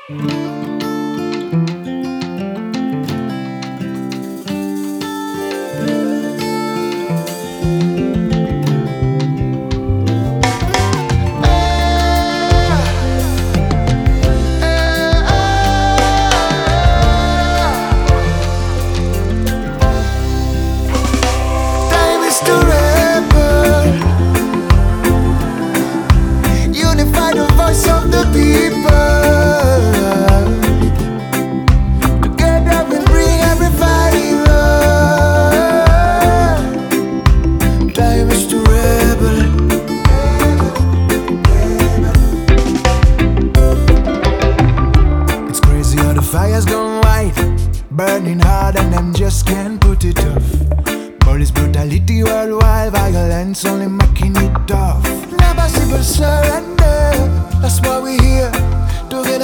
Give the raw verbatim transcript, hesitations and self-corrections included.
Time is to rebel, unify the voice of the people. Together we bring everybody love. Time is to rebel. It's crazy how the fire's gone white, burning hard and them just can't put it off. Police brutality worldwide, violence only making it tough. Never civil surrender, that's why we here together.